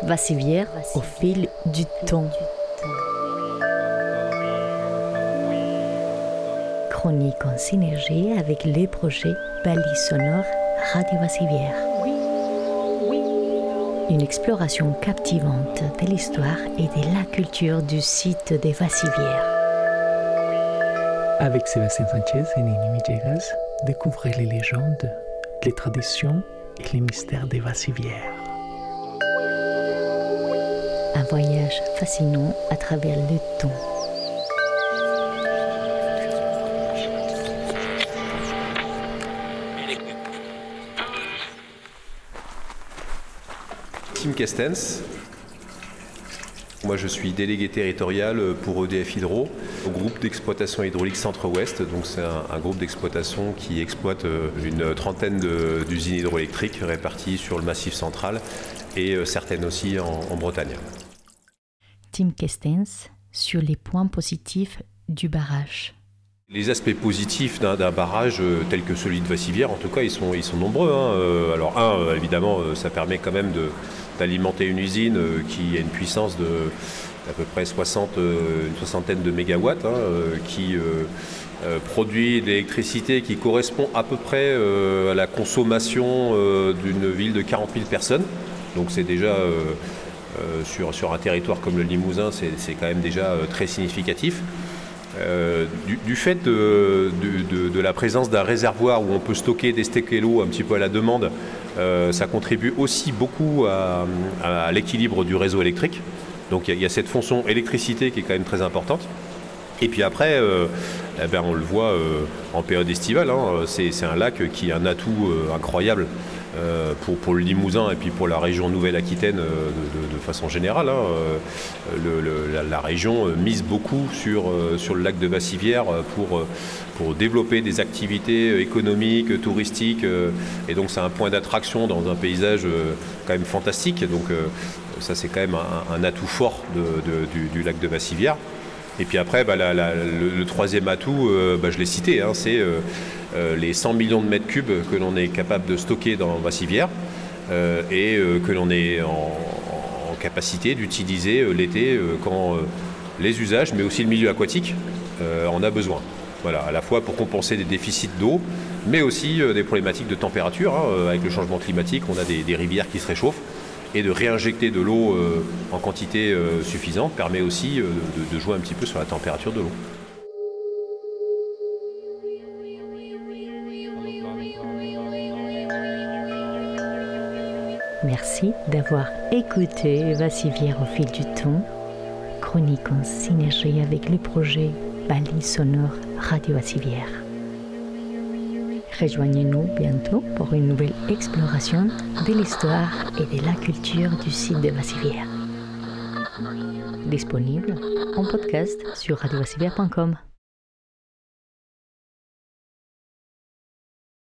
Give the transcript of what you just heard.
Vassivière au fil du temps. Chronique en synergie avec les projets Balises sonores Radio Vassivière. Une exploration captivante de l'histoire et de la culture du site des Vassivières. Avec Sébastien Sanchez et Nini Millegas, découvrez les légendes, les traditions et les mystères des Vassivières. Un voyage fascinant à travers le temps. Tim Kestens. Moi, je suis délégué territorial pour EDF Hydro, au groupe d'exploitation hydraulique Centre-Ouest. Donc, c'est un groupe d'exploitation qui exploite une trentaine d'usines hydroélectriques réparties sur le Massif central et certaines aussi en Bretagne. Tim Kestens sur les points positifs du barrage. Les aspects positifs d'un barrage tel que celui de Vassivière, en tout cas, ils sont nombreux. Alors, évidemment, ça permet quand même d'alimenter une usine qui a une puissance d'à peu près une soixantaine de mégawatts, qui produit de l'électricité qui correspond à peu près à la consommation d'une ville de 40 000 personnes. Donc c'est déjà, sur un territoire comme le Limousin, c'est quand même déjà très significatif. Du fait de la présence d'un réservoir où on peut déstocker l'eau un petit peu à la demande, ça contribue aussi beaucoup à l'équilibre du réseau électrique. Donc il y a cette fonction électricité qui est quand même très importante. Et puis après, on le voit en période estivale, c'est un lac qui a un atout incroyable pour le Limousin et puis pour la région Nouvelle-Aquitaine de façon générale. La région mise beaucoup sur le lac de Vassivière pour développer des activités économiques, touristiques. Et donc c'est un point d'attraction dans un paysage quand même fantastique. Donc ça c'est quand même un atout fort du lac de Vassivière. Et puis après, le troisième atout, je l'ai cité, c'est les 100 millions de mètres cubes que l'on est capable de stocker dans Vassivière et que l'on est en capacité d'utiliser l'été quand les usages, mais aussi le milieu aquatique, en a besoin. Voilà, à la fois pour compenser des déficits d'eau, mais aussi des problématiques de température. Avec le changement climatique, on a des rivières qui se réchauffent. Et de réinjecter de l'eau en quantité suffisante permet aussi de jouer un petit peu sur la température de l'eau. Merci d'avoir écouté Vassivière au fil du temps, chronique en synergie avec le projet Balises sonores Radio Vassivière. Rejoignez-nous bientôt pour une nouvelle exploration de l'histoire et de la culture du site de Vassivière. Disponible en podcast sur radiovassivière.com.